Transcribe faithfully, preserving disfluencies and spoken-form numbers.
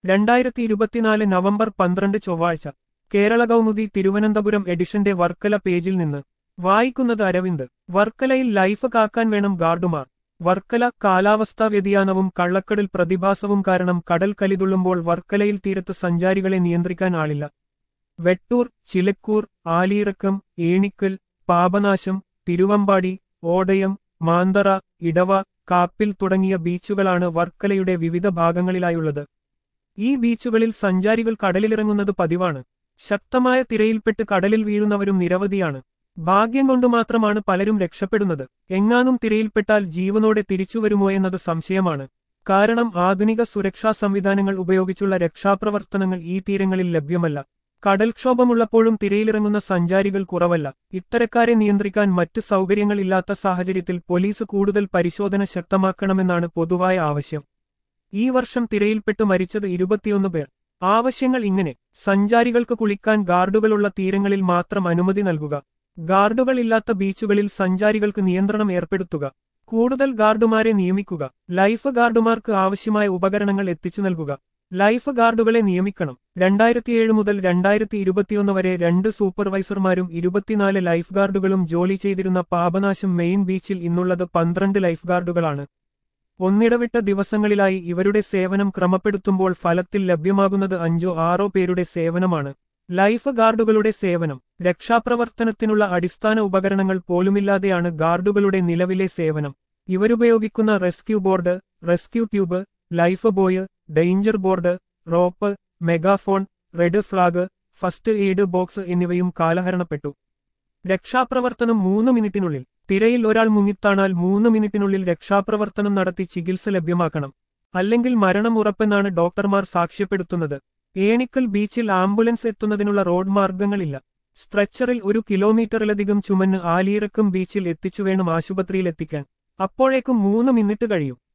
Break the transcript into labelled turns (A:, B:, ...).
A: രണ്ടായിരത്തി ഇരുപത്തിനാല് നവംബർ പന്ത്രണ്ട് ചൊവ്വാഴ്ച കേരള കൗമുദി തിരുവനന്തപുരം എഡിഷന്റെ വർക്കല പേജിൽ നിന്ന് വായിക്കുന്നത് അരവിന്ദ്. വർക്കലയിൽ ലൈഫ് കാക്കാൻ വേണം ഗാർഡുമാർ. വർക്കല കാലാവസ്ഥാ വ്യതിയാനവും കള്ളക്കടൽ പ്രതിഭാസവും കാരണം കടൽ കലിതുള്ളുമ്പോൾ വർക്കലയിൽ തീരത്ത് സഞ്ചാരികളെ നിയന്ത്രിക്കാൻ ആളില്ല. വെട്ടൂർ, ചിലക്കൂർ, ആലിയിറക്കം, ഏണിക്കൽ, പാപനാശം, തിരുവമ്പാടി, ഓടയം, മാന്തറ, ഇടവ, കാപ്പിൽ തുടങ്ങിയ ബീച്ചുകളാണ് വർക്കലയുടെ വിവിധ ഭാഗങ്ങളിലായുള്ളത്. ഈ ബീച്ചുകളിൽ സഞ്ചാരികൾ കടലിലിറങ്ങുന്നത് പതിവാണ്. ശക്തമായ തിരയിൽപ്പെട്ട് കടലിൽ വീഴുന്നവരും നിരവധിയാണ്. ഭാഗ്യം കൊണ്ടു മാത്രമാണ് പലരും രക്ഷപ്പെടുന്നത്. എങ്ങാനും തിരയിൽപ്പെട്ടാൽ ജീവനോടെ തിരിച്ചുവരുമോ എന്നത് സംശയമാണ്. കാരണം ആധുനിക സുരക്ഷാ സംവിധാനങ്ങൾ ഉപയോഗിച്ചുള്ള രക്ഷാപ്രവർത്തനങ്ങൾ ഈ തീരങ്ങളിൽ ലഭ്യമല്ല. കടൽക്ഷോഭമുള്ളപ്പോഴും തിരയിലിറങ്ങുന്ന സഞ്ചാരികൾ കുറവല്ല. ഇത്തരക്കാരെ നിയന്ത്രിക്കാൻ മറ്റ് സൗകര്യങ്ങൾ ഇല്ലാത്ത സാഹചര്യത്തിൽ പോലീസ് കൂടുതൽ പരിശോധന ശക്തമാക്കണമെന്നാണ് പൊതുവായ ആവശ്യം. ഈ വർഷം തിരയിൽപ്പെട്ട് മരിച്ചത് ഇരുപത്തിയൊന്ന് പേർ. ആവശ്യങ്ങൾ ഇങ്ങനെ: സഞ്ചാരികൾക്ക് കുളിക്കാൻ ഗാർഡുകളുള്ള തീരങ്ങളിൽ മാത്രം അനുമതി നൽകുക. ഗാർഡുകൾ ഇല്ലാത്ത ബീച്ചുകളിൽ സഞ്ചാരികൾക്ക് നിയന്ത്രണം ഏർപ്പെടുത്തുക. കൂടുതൽ ഗാർഡുമാരെ നിയമിക്കുക. ലൈഫ് ഗാർഡുമാർക്ക് ആവശ്യമായ ഉപകരണങ്ങൾ എത്തിച്ചു നൽകുക. ലൈഫ് ഗാർഡുകളെ നിയമിക്കണം. രണ്ടായിരത്തിയേഴ് മുതൽ രണ്ടായിരത്തി ഇരുപത്തിയൊന്ന് വരെ രണ്ട് സൂപ്പർവൈസർമാരും ഇരുപത്തിനാല് ലൈഫ് ഗാർഡുകളും ജോലി ചെയ്തിരുന്ന പാപനാശം മെയിൻ ബീച്ചിൽ ഇന്നുള്ളത് പന്ത്രണ്ട് ലൈഫ് ഗാർഡുകളാണ്. ഒന്നിടവിട്ട ദിവസങ്ങളിലായി ഇവരുടെ സേവനം ക്രമപ്പെടുത്തുമ്പോൾ ഫലത്തിൽ ലഭ്യമാകുന്നത് അഞ്ചോ ആറോ പേരുടെ സേവനമാണ്. ലൈഫ് ഗാർഡുകളുടെ സേവനം: രക്ഷാപ്രവർത്തനത്തിനുള്ള അടിസ്ഥാന ഉപകരണങ്ങൾ പോലുമില്ലാതെയാണ് ഗാർഡുകളുടെ നിലവിലെ സേവനം. ഇവരുപയോഗിക്കുന്ന rescue board, rescue tube, life buoy, danger board, rope, megaphone, red flag, first aid box എന്നിവയും കാലഹരണപ്പെട്ടു. രക്ഷാപ്രവർത്തനം മൂന്ന് മിനിറ്റിനുള്ളിൽ. തിരയിൽ ഒരാൾ മുങ്ങിത്താണാൽ മൂന്ന് മിനിറ്റിനുള്ളിൽ രക്ഷാപ്രവർത്തനം നടത്തി ചികിത്സ ലഭ്യമാക്കണം. അല്ലെങ്കിൽ മരണം ഉറപ്പെന്നാണ് ഡോക്ടർമാർ സാക്ഷ്യപ്പെടുത്തുന്നത്. ഏണിക്കൽ ബീച്ചിൽ ആംബുലൻസ് എത്തുന്നതിനുള്ള റോഡ് മാർഗങ്ങളില്ല. സ്ട്രെച്ചറിൽ ഒരു കിലോമീറ്ററിലധികം ചുമന്ന് ആലിയിറക്കം ബീച്ചിൽ എത്തിച്ചുവേണം ആശുപത്രിയിലെത്തിക്കാൻ. അപ്പോഴേക്കും മൂന്ന് മിനിറ്റ് കഴിയും.